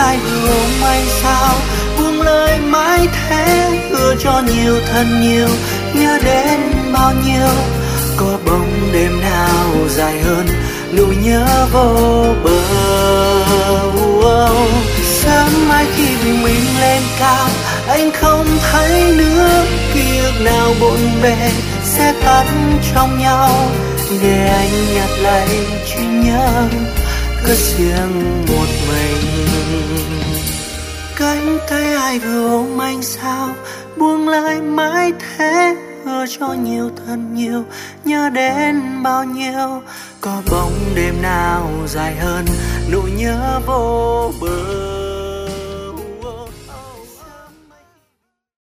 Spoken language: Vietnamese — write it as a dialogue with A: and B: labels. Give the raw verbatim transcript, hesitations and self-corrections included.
A: ai vừa ôm anh sao, buông lời mãi thế, hứa cho nhiều thật nhiều, nhớ đến bao nhiêu. Có bóng đêm nào dài hơn nỗi nhớ vô bờ. Oh, sớm mai khi bình minh lên cao, anh không thấy nữa, ký ức nào bộn bề sẽ tắt trong nhau, để anh nhặt lại chỉ nhớ cứ riêng một mình. Cánh tay ai vừa ôm anh sao, buông lại mãi thế, hứa cho nhiều thật nhiều, nhớ đến bao nhiêu. Có bóng đêm nào dài hơn nỗi nhớ vô bờ.